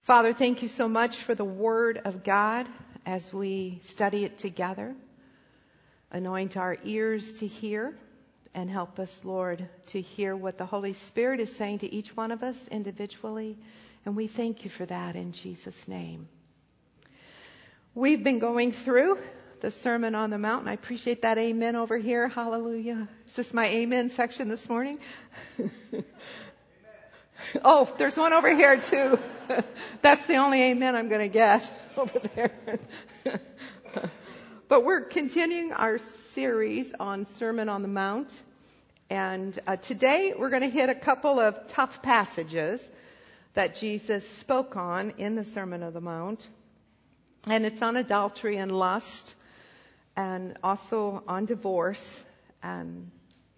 Father, thank you so much for the Word of God as we study it together. Anoint our ears to hear and help us, Lord, to hear what the Holy Spirit is saying to each one of us individually. And we thank you for that in Jesus' name. We've been going through the Sermon on the Mount. I appreciate that amen over here. Hallelujah. Is this my amen section this morning? Oh, there's one over here too. That's the only amen I'm going to get over there. But we're continuing our series on Sermon on the Mount. And today we're going to hit a couple of tough passages that Jesus spoke on in the Sermon on the Mount. And it's on adultery and lust, and also on divorce. And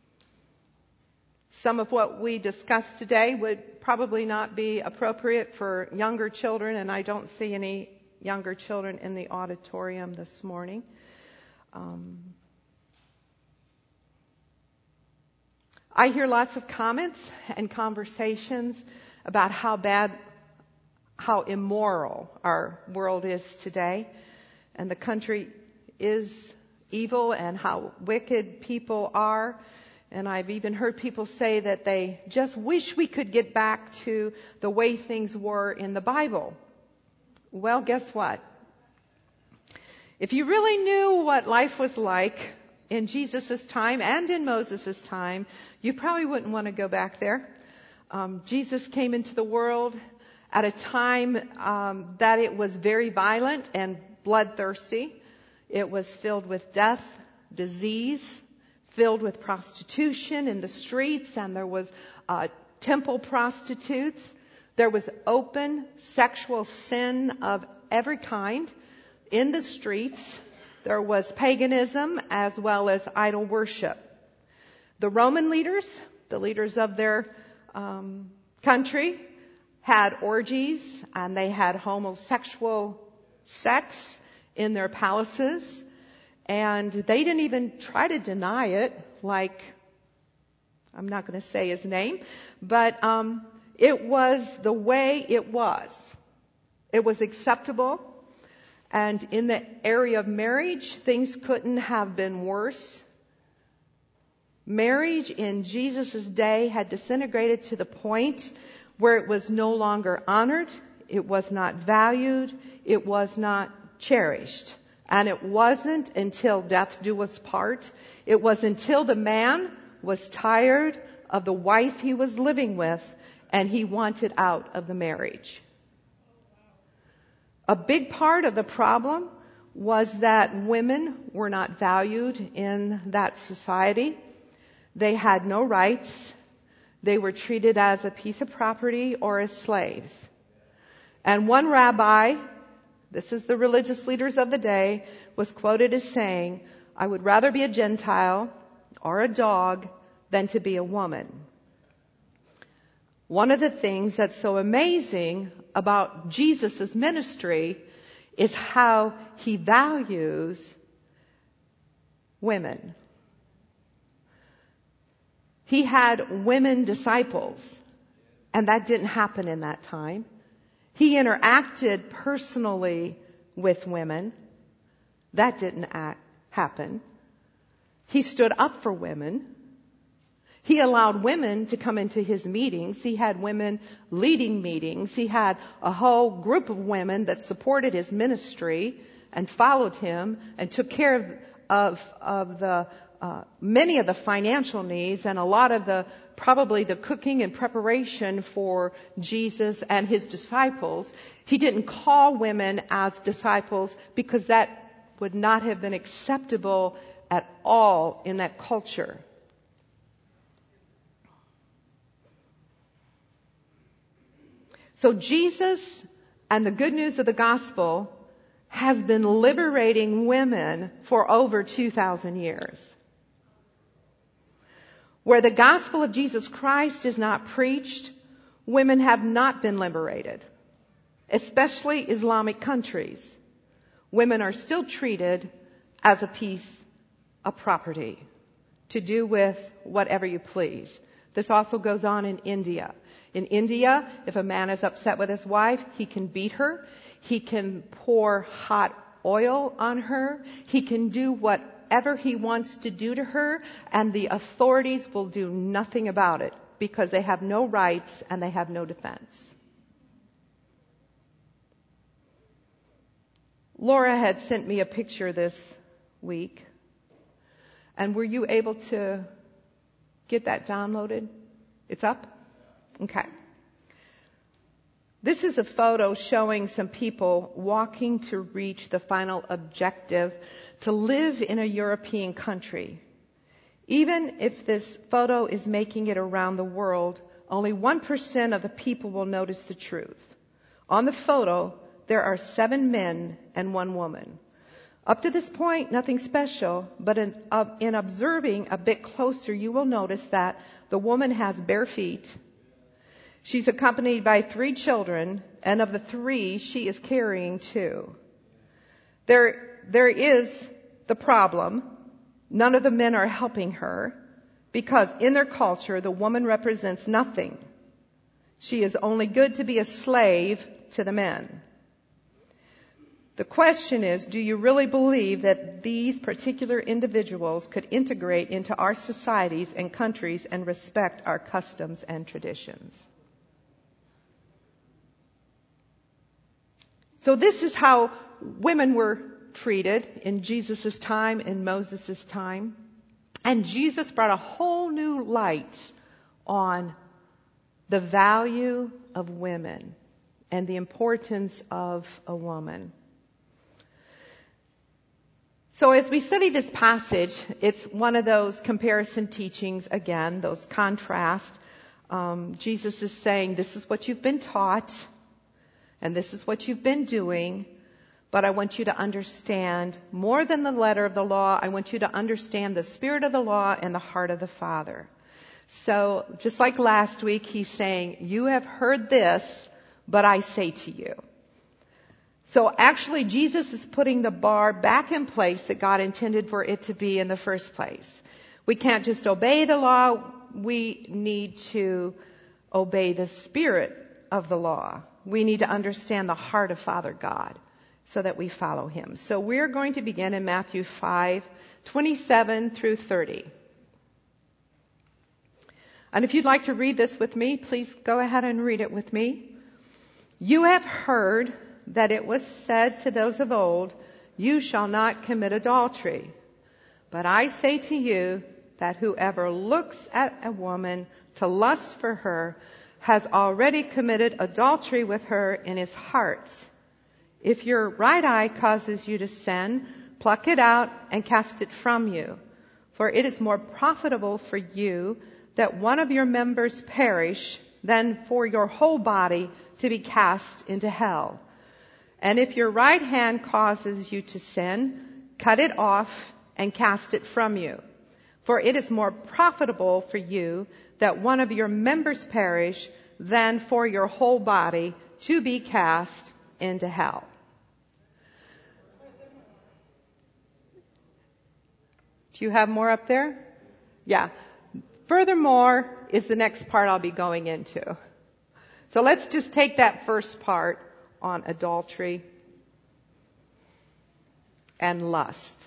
some of what we discussed today would probably not be appropriate for younger children, and I don't see any younger children in the auditorium this morning. I hear lots of comments and conversations about how immoral our world is today, and the country is evil, and how wicked people are. And I've even heard people say that they just wish we could get back to the way things were in the Bible. Well, guess what? If you really knew what life was like in Jesus' time and in Moses' time, you probably wouldn't want to go back there. Jesus came into the world at a time that it was very violent and bloodthirsty. It was filled with death, disease, filled with prostitution in the streets, and there was temple prostitutes. There was open sexual sin of every kind in the streets. There was paganism as well as idol worship. The Roman leaders, the leaders of their country, had orgies, and they had homosexual sex in their palaces. And they didn't even try to deny it, like, I'm not going to say his name, but it was the way it was. It was acceptable. And in the area of marriage, things couldn't have been worse. Marriage in Jesus' day had disintegrated to the point where it was no longer honored, it was not valued, it was not cherished. And it wasn't until death do us part. It was until the man was tired of the wife he was living with and he wanted out of the marriage. A big part of the problem was that women were not valued in that society. They had no rights. They were treated as a piece of property or as slaves. And one rabbi, this is the religious leaders of the day, was quoted as saying, "I would rather be a Gentile or a dog than to be a woman." One of the things that's so amazing about Jesus' ministry is how he values women. He had women disciples, and that didn't happen in that time. He interacted personally with women. That didn't happen. He stood up for women. He allowed women to come into his meetings. He had women leading meetings. He had a whole group of women that supported his ministry and followed him and took care of the many of the financial needs and a lot of probably the cooking and preparation for Jesus and his disciples. He didn't call women as disciples because that would not have been acceptable at all in that culture. So Jesus and the good news of the gospel has been liberating women for over 2,000 years. Where the gospel of Jesus Christ is not preached, women have not been liberated, especially Islamic countries. Women are still treated as a piece of property to do with whatever you please. This also goes on in India. In India, if a man is upset with his wife, he can beat her. He can pour hot oil on her. He can do whatever he wants to do to her, and the authorities will do nothing about it because they have no rights and they have no defense. Laura had sent me a picture this week. And were you able to get that downloaded? It's up? Okay. This is a photo showing some people walking to reach the final objective, to live in a European country. Even if this photo is making it around the world, only 1% of the people will notice the truth. On the photo, there are 7 men and 1 woman. Up to this point, nothing special, but in observing a bit closer, you will notice that the woman has bare feet. She's accompanied by 3 children, and of the 3, she is carrying 2. There is the problem. None of the men are helping her, because in their culture, the woman represents nothing. She is only good to be a slave to the men. The question is, do you really believe that these particular individuals could integrate into our societies and countries and respect our customs and traditions? So this is how women were treated in Jesus' time, in Moses' time. And Jesus brought a whole new light on the value of women and the importance of a woman. So as we study this passage, it's one of those comparison teachings, again, those contrast. Jesus is saying, this is what you've been taught, and this is what you've been doing, but I want you to understand more than the letter of the law. I want you to understand the spirit of the law and the heart of the Father. So just like last week, he's saying, you have heard this, but I say to you. So actually, Jesus is putting the bar back in place that God intended for it to be in the first place. We can't just obey the law. We need to obey the spirit of the law. We need to understand the heart of Father God so that we follow him. So we're going to begin in Matthew 5:27 through 30. And if you'd like to read this with me, please go ahead and read it with me. You have heard that it was said to those of old, you shall not commit adultery. But I say to you that whoever looks at a woman to lust for her has already committed adultery with her in his heart. If your right eye causes you to sin, pluck it out and cast it from you. For it is more profitable for you that one of your members perish than for your whole body to be cast into hell. And if your right hand causes you to sin, cut it off and cast it from you. For it is more profitable for you that one of your members perish than for your whole body to be cast into hell. Do you have more up there? Yeah. Furthermore is the next part I'll be going into. So let's just take that first part on adultery and lust.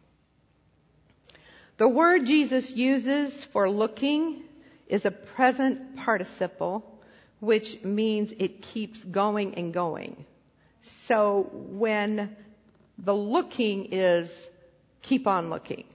The word Jesus uses for looking is a present participle, which means it keeps going and going. So when the looking is keep on looking.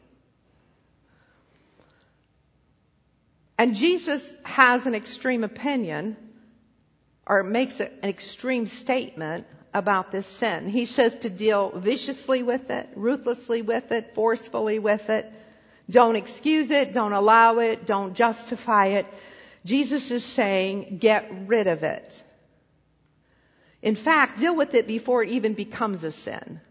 And Jesus has an extreme opinion, or makes an extreme statement about this sin. He says to deal viciously with it, ruthlessly with it, forcefully with it. Don't excuse it, don't allow it, don't justify it. Jesus is saying, get rid of it. In fact, deal with it before it even becomes a sin.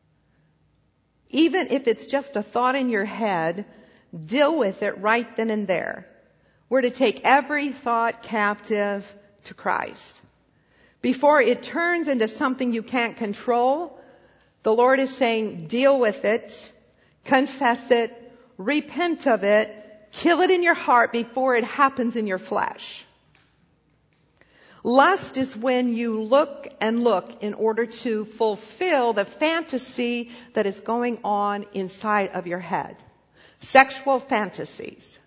Even if it's just a thought in your head, deal with it right then and there. We're to take every thought captive to Christ. Before it turns into something you can't control, the Lord is saying, deal with it, confess it, repent of it, kill it in your heart before it happens in your flesh. Lust is when you look and look in order to fulfill the fantasy that is going on inside of your head. Sexual fantasies.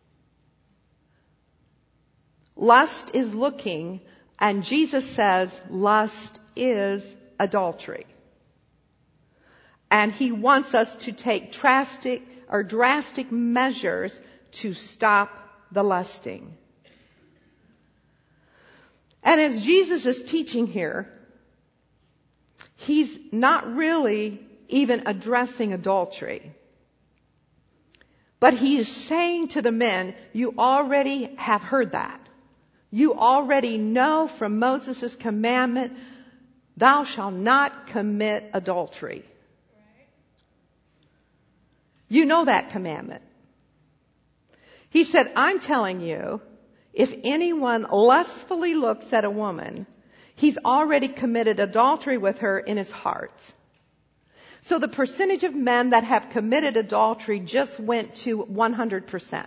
Lust is looking, and Jesus says lust is adultery. And he wants us to take drastic measures to stop the lusting. And as Jesus is teaching here, he's not really even addressing adultery. But he is saying to the men, you already have heard that. You already know from Moses' commandment, thou shalt not commit adultery. You know that commandment. He said, I'm telling you, if anyone lustfully looks at a woman, he's already committed adultery with her in his heart. So the percentage of men that have committed adultery just went to 100%.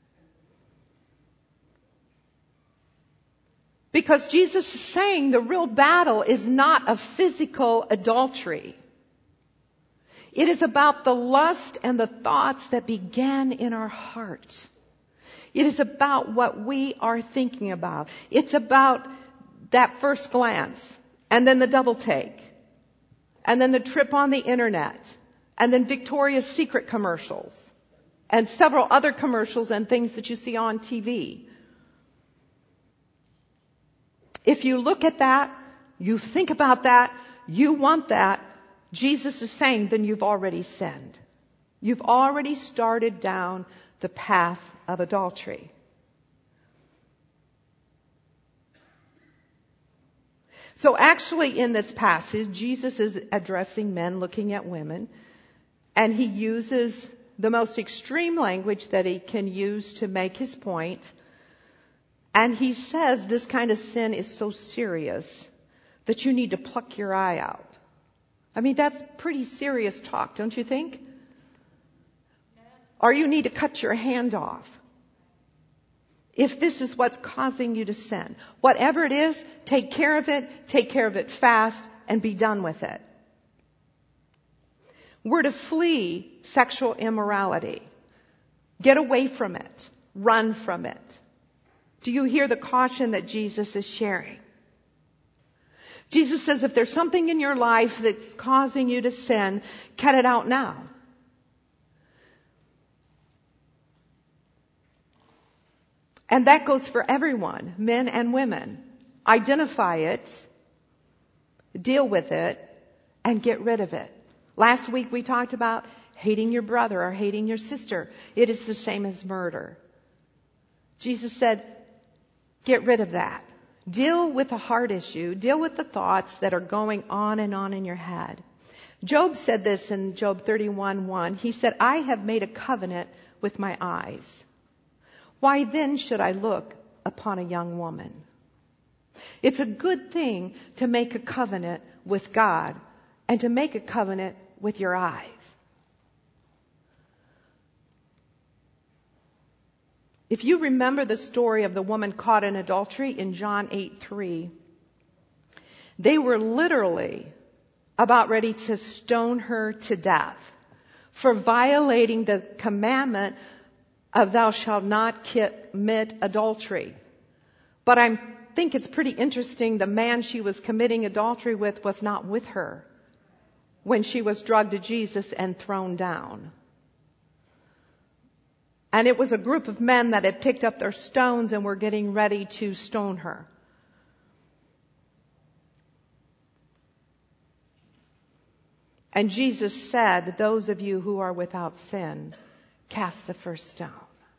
Because Jesus is saying the real battle is not a physical adultery. It is about the lust and the thoughts that began in our heart. It is about what we are thinking about. It's about that first glance, and then the double take, and then the trip on the internet, and then Victoria's Secret commercials, and several other commercials and things that you see on TV. If you look at that, you think about that, you want that, Jesus is saying, then you've already sinned. You've already started down the path of adultery. So actually in this passage, Jesus is addressing men looking at women, and he uses the most extreme language that he can use to make his point. And he says this kind of sin is so serious that you need to pluck your eye out. I mean, that's pretty serious talk, don't you think? Or you need to cut your hand off. If this is what's causing you to sin. Whatever it is, take care of it fast, and be done with it. We're to flee sexual immorality. Get away from it. Run from it. Do you hear the caution that Jesus is sharing? Jesus says if there's something in your life that's causing you to sin, cut it out now. And that goes for everyone, men and women. Identify it, deal with it, and get rid of it. Last week we talked about hating your brother or hating your sister. It is the same as murder. Jesus said, get rid of that. Deal with the heart issue. Deal with the thoughts that are going on in your head. Job said this in Job 31:1. He said, I have made a covenant with my eyes. Why then should I look upon a young woman? It's a good thing to make a covenant with God and to make a covenant with your eyes. If you remember the story of the woman caught in adultery in John 8:3, they were literally about ready to stone her to death for violating the commandment of thou shalt not commit adultery. But I think it's pretty interesting the man she was committing adultery with was not with her when she was drugged to Jesus and thrown down. And it was a group of men that had picked up their stones and were getting ready to stone her. And Jesus said, those of you who are without sin, cast the first stone.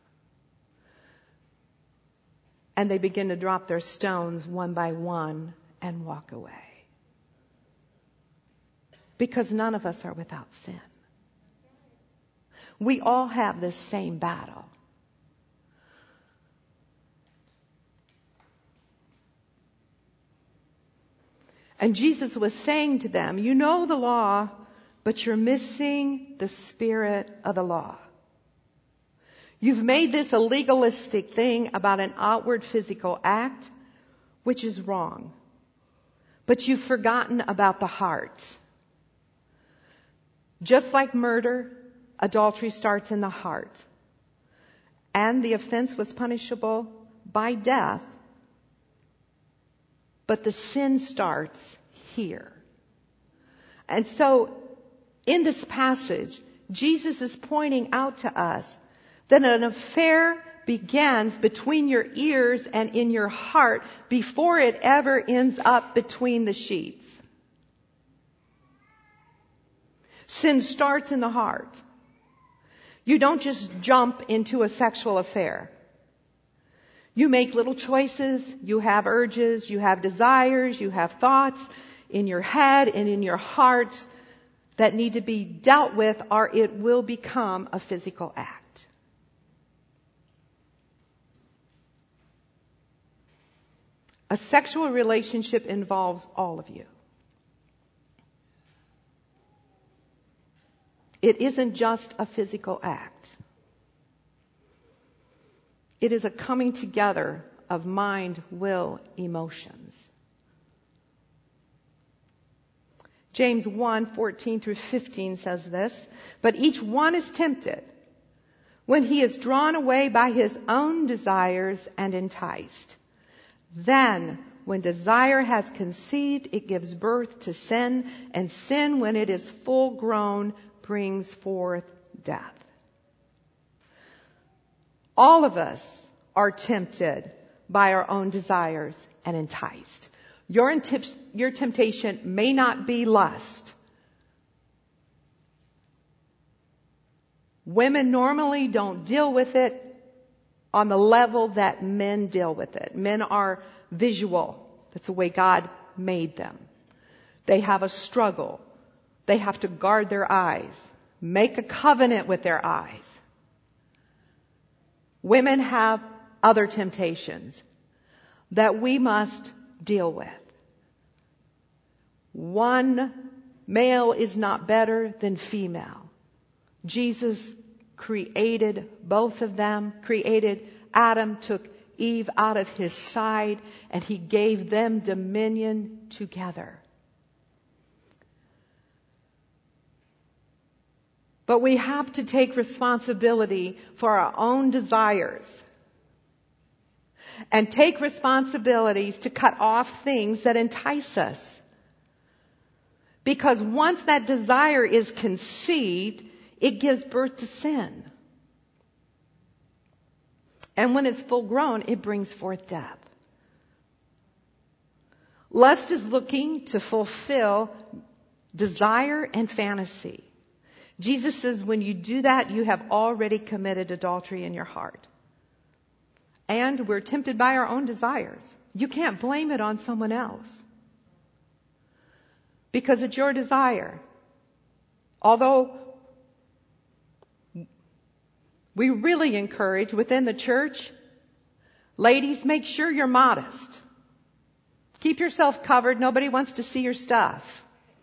And they begin to drop their stones one by one and walk away. Because none of us are without sin. We all have this same battle. And Jesus was saying to them, you know the law, but you're missing the spirit of the law. You've made this a legalistic thing about an outward physical act which is wrong. But you've forgotten about the heart. Just like murder, adultery starts in the heart. And the offense was punishable by death. But the sin starts here. And so, in this passage, Jesus is pointing out to us that an affair begins between your ears and in your heart before it ever ends up between the sheets. Sin starts in the heart. You don't just jump into a sexual affair. You make little choices, you have urges, you have desires, you have thoughts in your head and in your heart that need to be dealt with, or it will become a physical act. A sexual relationship involves all of you. It isn't just a physical act. It is a coming together of mind, will, emotions. James 1:14 through 15 says this, "But each one is tempted when he is drawn away by his own desires and enticed. Then, when desire has conceived, it gives birth to sin, and sin, when it is full grown, brings forth death." All of us are tempted by our own desires and enticed. Your temptation may not be lust. Women normally don't deal with it on the level that men deal with it. Men are visual. That's the way God made them. They have a struggle. They have to guard their eyes, make a covenant with their eyes. Women have other temptations that we must deal with. One male is not better than female. Jesus created both of them, created Adam, took Eve out of his side, and he gave them dominion together. But we have to take responsibility for our own desires and take responsibilities to cut off things that entice us. Because once that desire is conceived, it gives birth to sin. And when it's full grown, it brings forth death. Lust is looking to fulfill desire and fantasy. Jesus says when you do that, you have already committed adultery in your heart. And we're tempted by our own desires. You can't blame it on someone else. Because it's your desire. Although we really encourage within the church, ladies, make sure you're modest. Keep yourself covered. Nobody wants to see your stuff.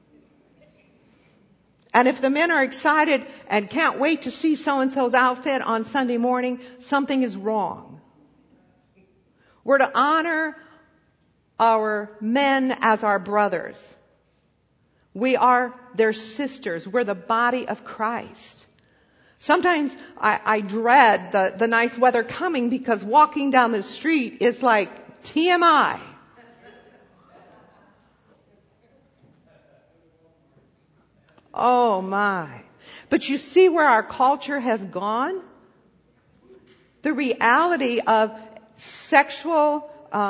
And if the men are excited and can't wait to see so-and-so's outfit on Sunday morning, something is wrong. We're to honor our men as our brothers. We are their sisters. We're the body of Christ. Sometimes I dread the nice weather coming because walking down the street is like TMI. Oh my. But you see where our culture has gone? The reality of sexual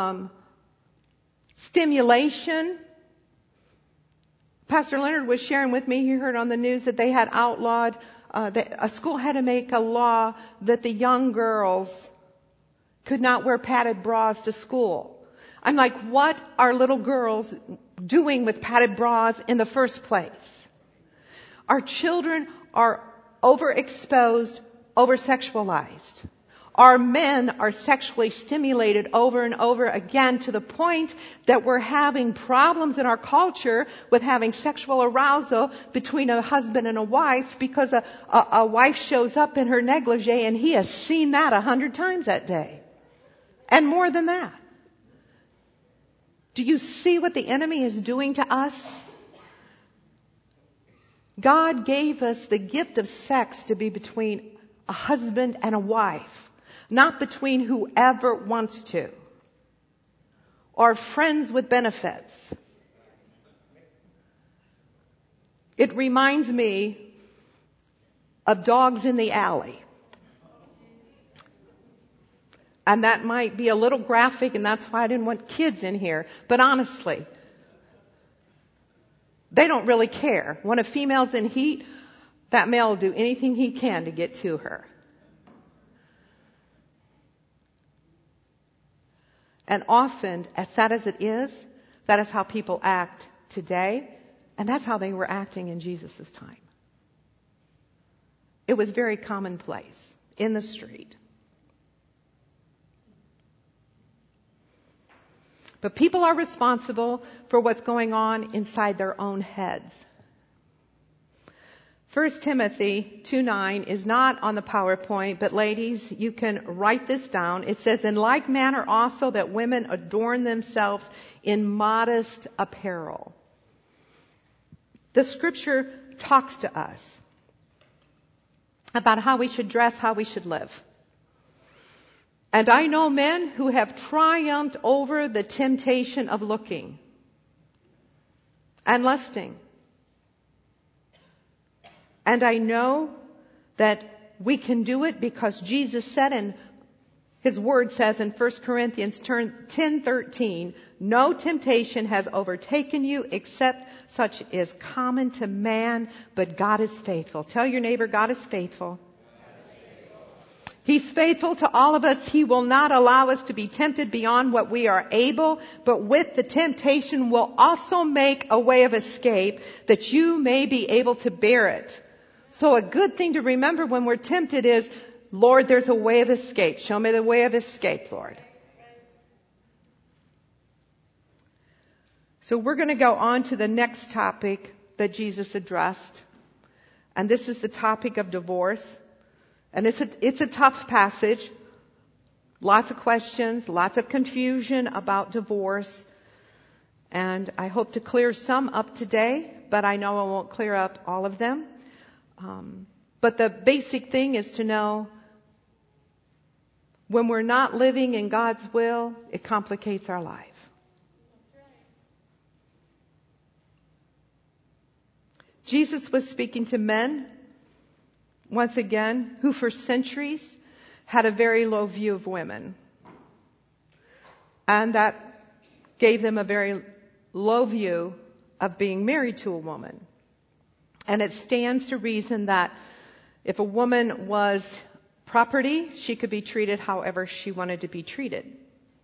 stimulation. Pastor Leonard was sharing with me, he heard on the news that they had outlawed, that a school had to make a law that the young girls could not wear padded bras to school. I'm like, what are little girls doing with padded bras in the first place? Our children are overexposed, oversexualized. Our men are sexually stimulated over and over again to the point that we're having problems in our culture with having sexual arousal between a husband and a wife because a wife shows up in her negligee and he has seen that 100 times that day. And more than that. Do you see what the enemy is doing to us? God gave us the gift of sex to be between a husband and a wife, not between whoever wants to, or friends with benefits. It reminds me of Dogs in the Alley. And that might be a little graphic, and that's why I didn't want kids in here. But honestly, they don't really care. When a female's in heat, that male will do anything he can to get to her. And often, as sad as it is, that is how people act today. And that's how they were acting in Jesus' time. It was very commonplace in the street. But people are responsible for what's going on inside their own heads. 1 Timothy 2:9 is not on the PowerPoint, but ladies, you can write this down. It says, in like manner also that women adorn themselves in modest apparel. The scripture talks to us about how we should dress, how we should live. And I know men who have triumphed over the temptation of looking and lusting. And I know that we can do it because Jesus said, and His word says in 1 Corinthians 10:13, no temptation has overtaken you except such is common to man, but God is faithful. Tell your neighbor, God is faithful. He's faithful to all of us. He will not allow us to be tempted beyond what we are able, but with the temptation will also make a way of escape that you may be able to bear it. So a good thing to remember when we're tempted is, Lord, there's a way of escape. Show me the way of escape, Lord. So we're going to go on to the next topic that Jesus addressed. And this is the topic of divorce. And it's a tough passage. Lots of questions, lots of confusion about divorce. And I hope to clear some up today, but I know I won't clear up all of them. But the basic thing is to know when we're not living in God's will, it complicates our life. Jesus was speaking to men, once again, who for centuries had a very low view of women. And that gave them a very low view of being married to a woman. And it stands to reason that if a woman was property, she could be treated however she wanted to be treated.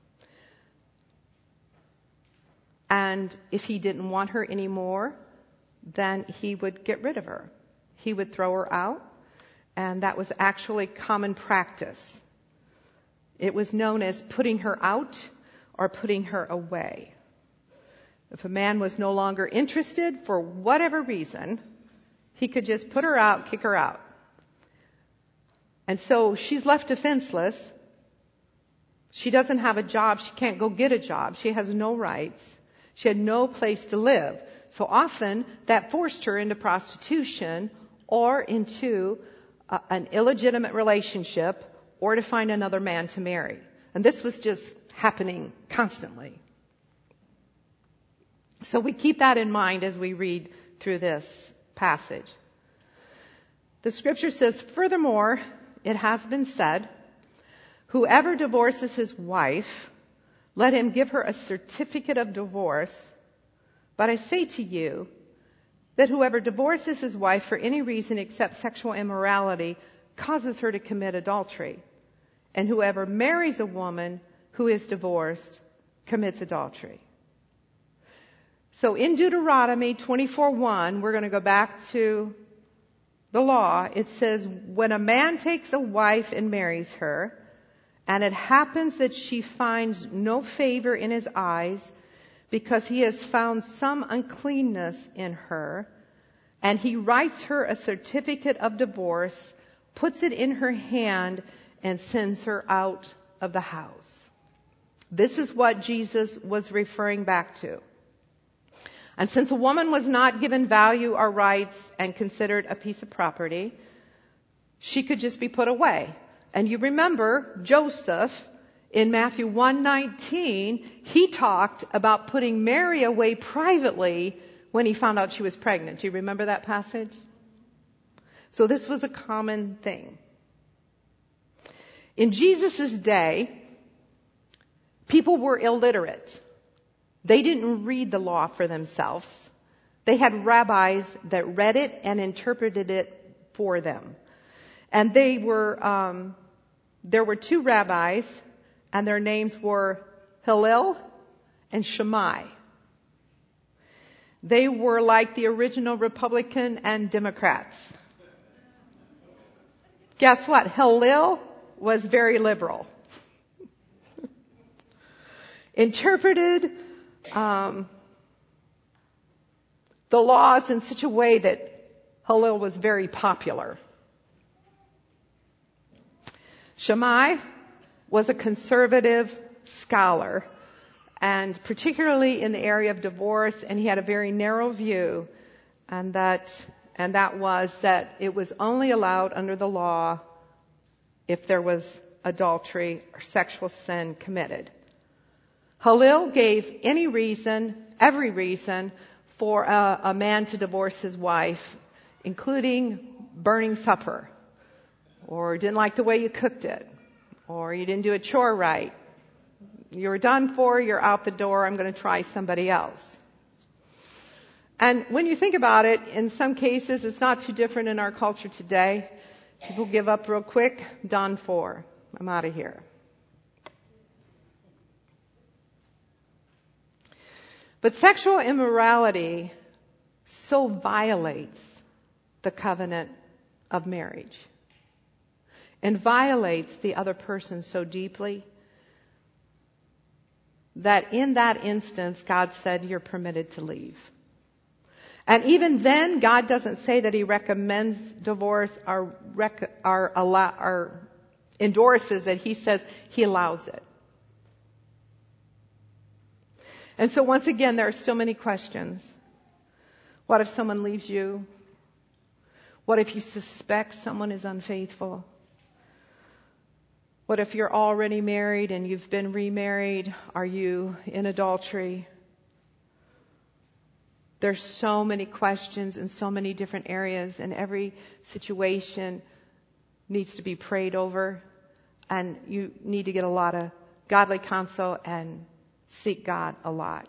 And if he didn't want her anymore, then he would get rid of her. He would throw her out. And that was actually common practice. It was known as putting her out or putting her away. If a man was no longer interested for whatever reason, he could just put her out, kick her out. And so she's left defenseless. She doesn't have a job. She can't go get a job. She has no rights. She had no place to live. So often that forced her into prostitution or into an illegitimate relationship or to find another man to marry. And this was just happening constantly. So we keep that in mind as we read through this passage. The scripture says, furthermore, it has been said, whoever divorces his wife, let him give her a certificate of divorce. But I say to you that whoever divorces his wife for any reason except sexual immorality causes her to commit adultery. And whoever marries a woman who is divorced commits adultery. So in Deuteronomy 24:1, we're going to go back to the law. It says, when a man takes a wife and marries her, and it happens that she finds no favor in his eyes because he has found some uncleanness in her, and he writes her a certificate of divorce, puts it in her hand, and sends her out of the house. This is what Jesus was referring back to. And since a woman was not given value or rights and considered a piece of property, she could just be put away. And you remember Joseph in Matthew 1:19, he talked about putting Mary away privately when he found out she was pregnant. Do you remember that passage? So this was a common thing. In Jesus' day, people were illiterate. They didn't read the law for themselves. They had rabbis that read it and interpreted it for them. And there were two rabbis, and their names were Hillel and Shammai. They were like the original Republican and Democrats. Guess what? Hillel was very liberal. Interpreted the laws in such a way that Hillel was very popular. Shammai was a conservative scholar, and particularly in the area of divorce, and he had a very narrow view, and that was that it was only allowed under the law if there was adultery or sexual sin committed. Hillel gave every reason for a man to divorce his wife, including burning supper, or didn't like the way you cooked it, or you didn't do a chore right. You're done for, you're out the door, I'm going to try somebody else. And when you think about it, in some cases, it's not too different in our culture today. People give up real quick, done for, I'm out of here. But sexual immorality so violates the covenant of marriage and violates the other person so deeply that in that instance, God said, you're permitted to leave. And even then, God doesn't say that he recommends divorce or endorses it. He says he allows it. And so once again, there are so many questions. What if someone leaves you? What if you suspect someone is unfaithful? What if you're already married and you've been remarried? Are you in adultery? There's so many questions in so many different areas, and every situation needs to be prayed over, and you need to get a lot of godly counsel and seek God a lot.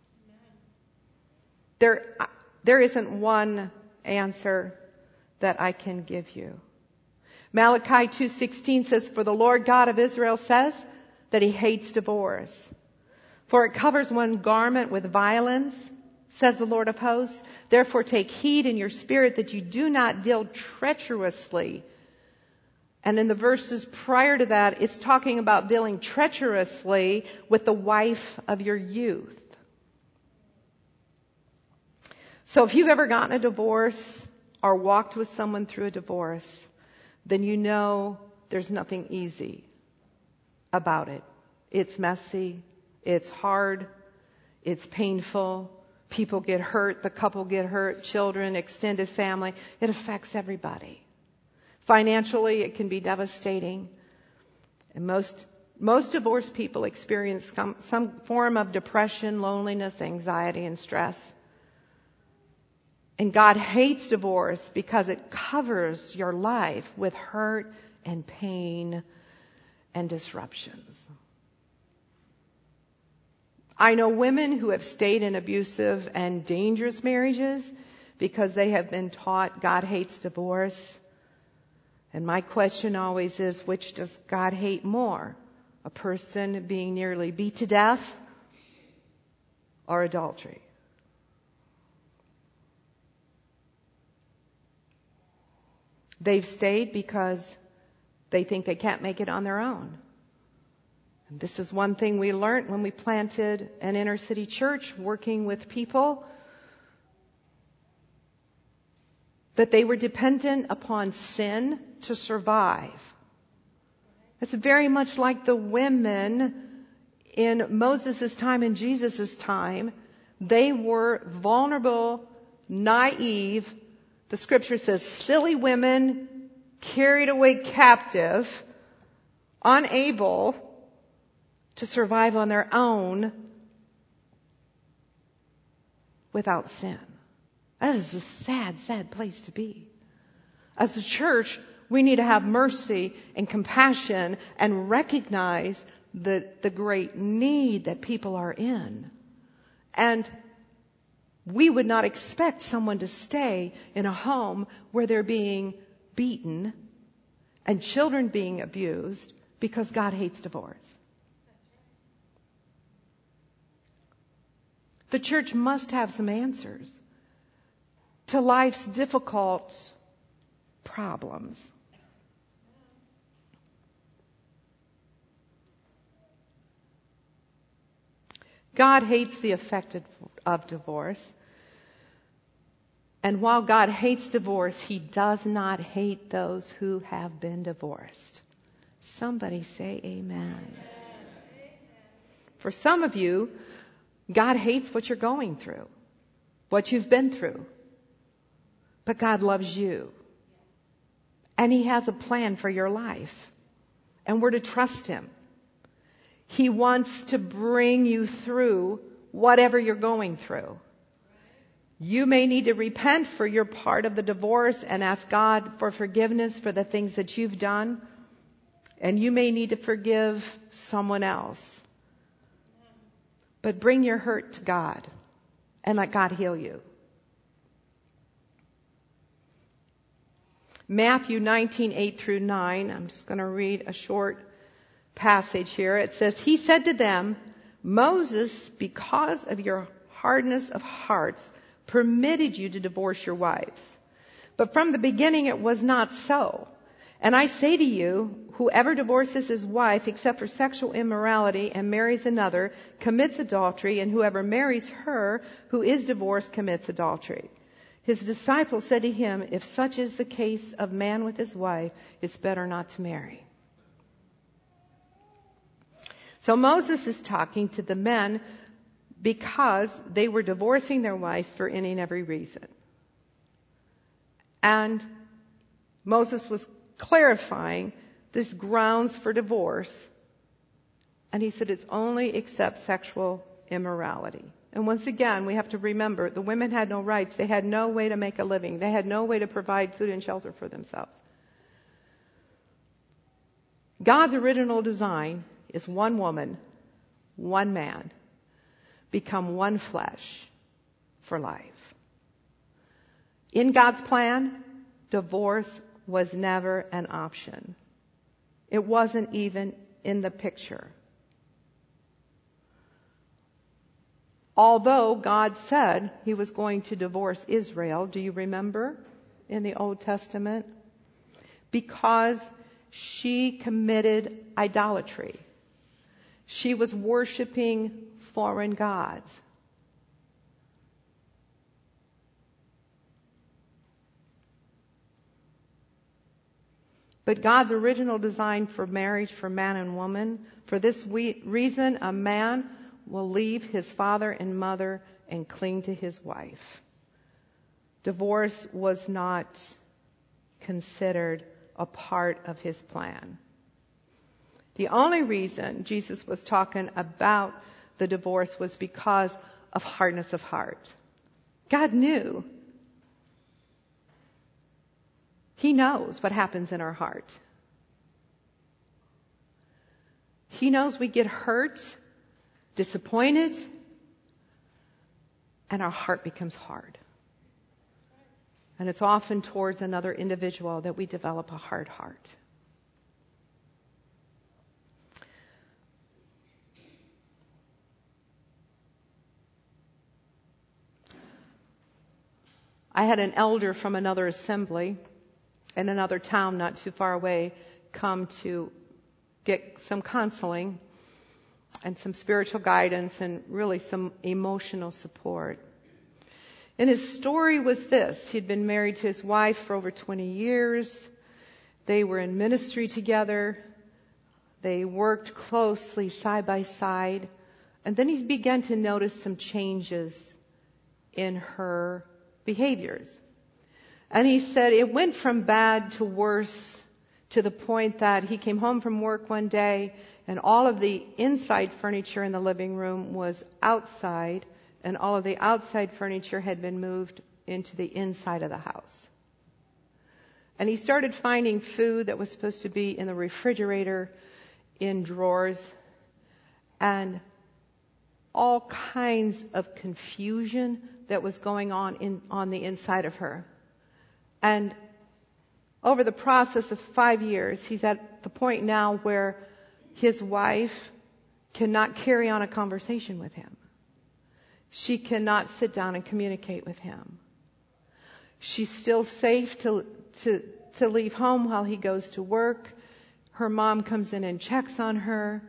There isn't one answer that I can give you. Malachi 2:16 says, "For the Lord God of Israel says that he hates divorce. For it covers one garment with violence, says the Lord of hosts. Therefore take heed in your spirit that you do not deal treacherously." And in the verses prior to that, it's talking about dealing treacherously with the wife of your youth. So if you've ever gotten a divorce or walked with someone through a divorce, then you know there's nothing easy about it. It's messy, it's hard, it's painful. People get hurt, the couple get hurt, children, extended family. It affects everybody. Financially, it can be devastating. And most divorced people experience some form of depression, loneliness, anxiety, and stress. And God hates divorce because it covers your life with hurt and pain and disruptions. I know women who have stayed in abusive and dangerous marriages because they have been taught God hates divorce. And my question always is, which does God hate more? A person being nearly beat to death or adultery? They've stayed because they think they can't make it on their own. And this is one thing we learned when we planted an inner city church working with people, that they were dependent upon sin to survive. It's very much like the women in Moses' time and Jesus' time, they were vulnerable, naive. The scripture says silly women carried away captive, unable to survive on their own without sin. That is a sad, sad place to be. As a church, we need to have mercy and compassion and recognize the great need that people are in. And we would not expect someone to stay in a home where they're being beaten and children being abused because God hates divorce. The church must have some answers to life's difficult problems. God hates the effect of divorce. And while God hates divorce, He does not hate those who have been divorced. Somebody say amen. For some of you, God hates what you're going through, what you've been through. But God loves you. And He has a plan for your life. And we're to trust Him. He wants to bring you through whatever you're going through. You may need to repent for your part of the divorce and ask God for forgiveness for the things that you've done. And you may need to forgive someone else. But bring your hurt to God and let God heal you. Matthew 19:8-9. I'm just going to read a short passage here. It says, He said to them, Moses, because of your hardness of hearts, permitted you to divorce your wives. But from the beginning it was not so. And I say to you, whoever divorces his wife except for sexual immorality and marries another commits adultery, and whoever marries her who is divorced commits adultery. His disciples said to him, if such is the case of man with his wife, it's better not to marry. So Moses is talking to the men because they were divorcing their wives for any and every reason. And Moses was clarifying this grounds for divorce. And he said it's only except sexual immorality. And once again, we have to remember the women had no rights. They had no way to make a living. They had no way to provide food and shelter for themselves. God's original design is one woman, one man, become one flesh for life. In God's plan, divorce was never an option. It wasn't even in the picture. Although God said He was going to divorce Israel, do you remember in the Old Testament? Because she committed idolatry. She was worshiping foreign gods. But God's original design for marriage for man and woman, for this reason, a man will leave his father and mother and cling to his wife. Divorce was not considered a part of His plan. The only reason Jesus was talking about the divorce was because of hardness of heart. God knew. He knows what happens in our heart. He knows we get hurt, disappointed, and our heart becomes hard. And it's often towards another individual that we develop a hard heart. I had an elder from another assembly in another town not too far away come to get some counseling and some spiritual guidance and really some emotional support. And his story was this. He'd been married to his wife for over 20 years. They were in ministry together. They worked closely side by side. And then he began to notice some changes in her behaviors. And he said it went from bad to worse to the point that he came home from work one day and all of the inside furniture in the living room was outside and all of the outside furniture had been moved into the inside of the house. And he started finding food that was supposed to be in the refrigerator in drawers and all kinds of confusion that was going on the inside of her. And over the process of 5 years, he's at the point now where his wife cannot carry on a conversation with him. She cannot sit down and communicate with him. She's still safe to leave home while he goes to work. Her mom comes in and checks on her.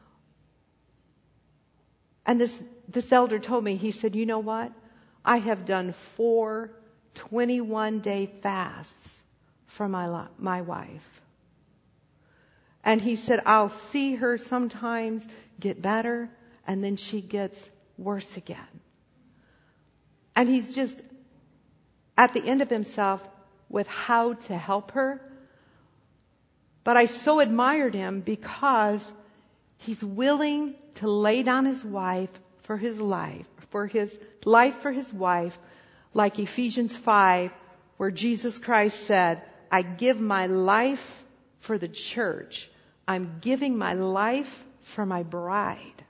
And this elder told me, he said, you know what? I have done 4 21-day fasts for my wife. And he said, I'll see her sometimes get better, and then she gets worse again. And he's just at the end of himself with how to help her. But I so admired him because he's willing to lay down his life for his wife, like Ephesians 5, where Jesus Christ said, I give my life for the church. I'm giving my life for my bride.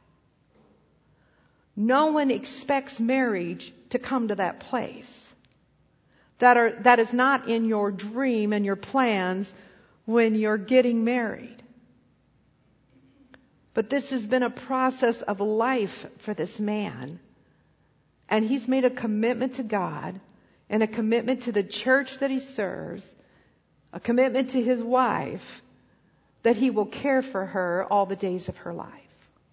No one expects marriage to come to that place. That is not in your dream and your plans when you're getting married. But this has been a process of life for this man. And he's made a commitment to God and a commitment to the church that he serves, a commitment to his wife, that he will care for her all the days of her life.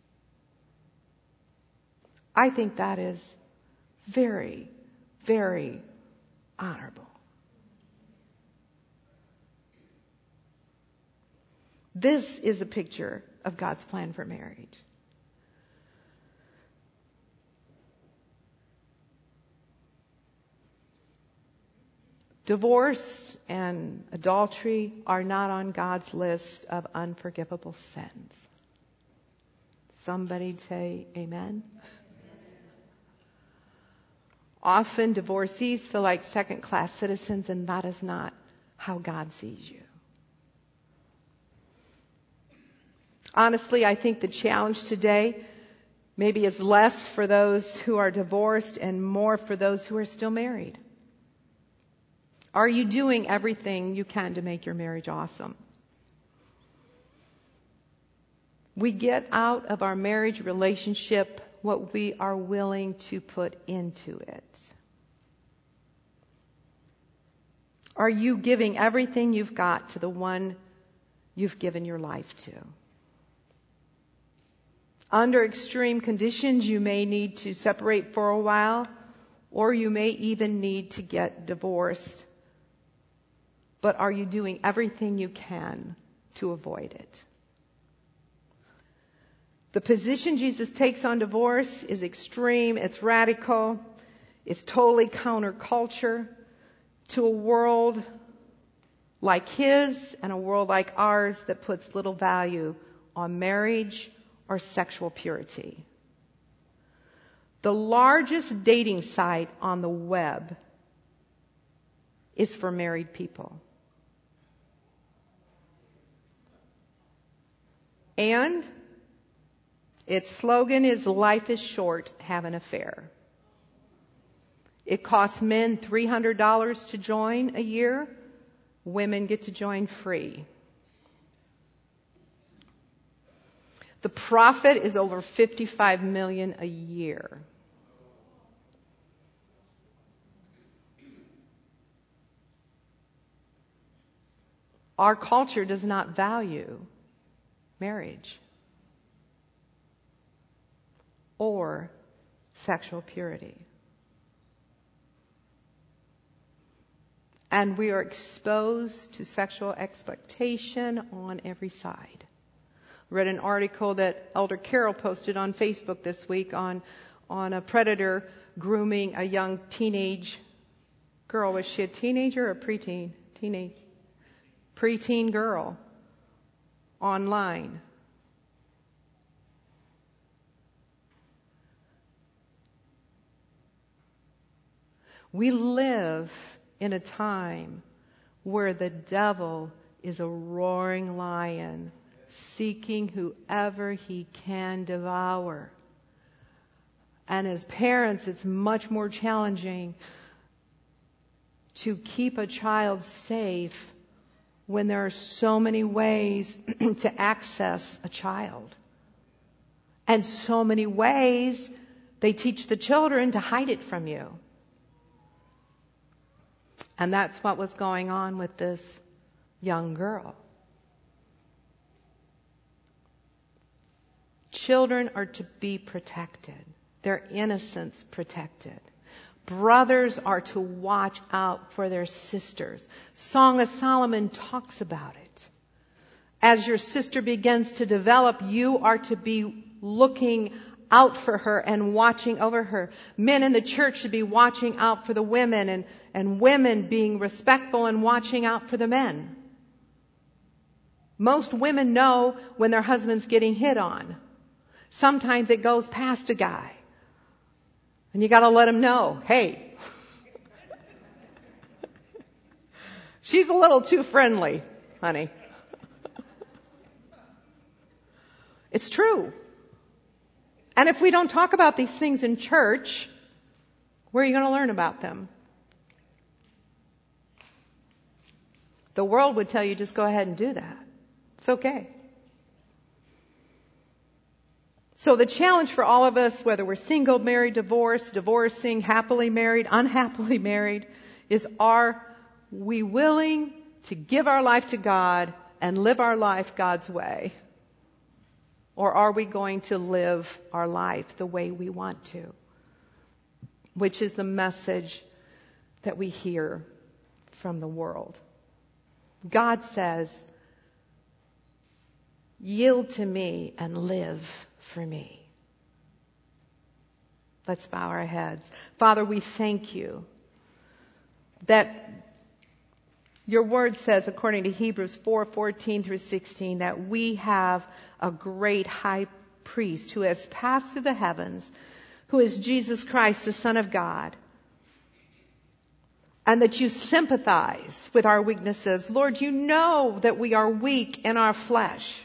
I think that is very, very honorable. This is a picture of God's plan for marriage. Divorce and adultery are not on God's list of unforgivable sins. Somebody say amen. Often divorcees feel like second-class citizens, and that is not how God sees you. Honestly, I think the challenge today maybe is less for those who are divorced and more for those who are still married. Are you doing everything you can to make your marriage awesome? We get out of our marriage relationship what we are willing to put into it. Are you giving everything you've got to the one you've given your life to? Under extreme conditions, you may need to separate for a while, or you may even need to get divorced. But are you doing everything you can to avoid it? The position Jesus takes on divorce is extreme, it's radical, it's totally counterculture to a world like his and a world like ours that puts little value on marriage or sexual purity. The largest dating site on the web is for married people. And its slogan is, life is short, have an affair. It costs men $300 to join a year. Women get to join free. The profit is over $55 million a year. Our culture does not value marriage or sexual purity. And we are exposed to sexual expectation on every side. Read an article that Elder Carroll posted on Facebook this week on a predator grooming a young teenage girl. Was she a teenager or a preteen? Preteen girl online. We live in a time where the devil is a roaring lion, seeking whoever he can devour. And as parents, it's much more challenging to keep a child safe when there are so many ways to access a child. And so many ways they teach the children to hide it from you. And that's what was going on with this young girl. Children are to be protected. Their innocence protected. Brothers are to watch out for their sisters. Song of Solomon talks about it. As your sister begins to develop, you are to be looking out for her and watching over her. Men in the church should be watching out for the women, and women being respectful and watching out for the men. Most women know when their husband's getting hit on. Sometimes it goes past a guy. And you got to let him know, hey, she's a little too friendly, honey. It's true. And if we don't talk about these things in church, where are you going to learn about them? The world would tell you just go ahead and do that. It's okay. So the challenge for all of us, whether we're single, married, divorced, divorcing, happily married, unhappily married, is are we willing to give our life to God and live our life God's way? Or are we going to live our life the way we want to? Which is the message that we hear from the world. God says, yield to me and live for me. Let's bow our heads. Father, we thank you that your word says, according to Hebrews 4:14 through 16, that we have a great high priest who has passed through the heavens, who is Jesus Christ, the Son of God, and that you sympathize with our weaknesses. Lord, you know that we are weak in our flesh.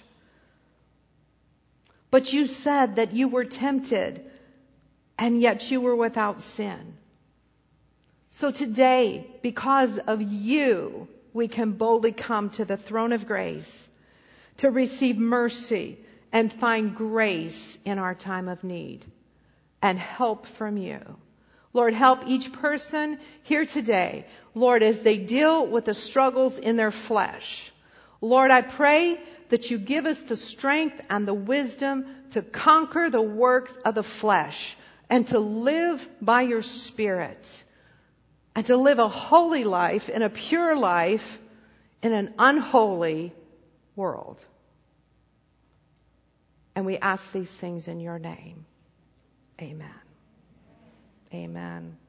But you said that you were tempted, and yet you were without sin. So today, because of you, we can boldly come to the throne of grace to receive mercy and find grace in our time of need and help from you. Lord, help each person here today, Lord, as they deal with the struggles in their flesh. Lord, I pray that you give us the strength and the wisdom to conquer the works of the flesh and to live by your Spirit and to live a holy life and a pure life in an unholy world. And we ask these things in your name. Amen. Amen.